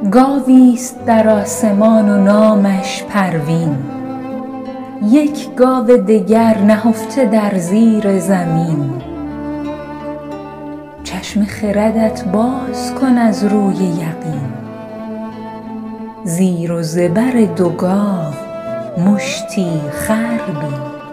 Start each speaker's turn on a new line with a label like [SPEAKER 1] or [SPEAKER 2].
[SPEAKER 1] گاویست در آسمان و نامش پروین، یک گاو دگر نهفته در زیر زمین. چشم خردت باز کن از روی یقین، زیر و زبر دو گاو مشتی خر بین.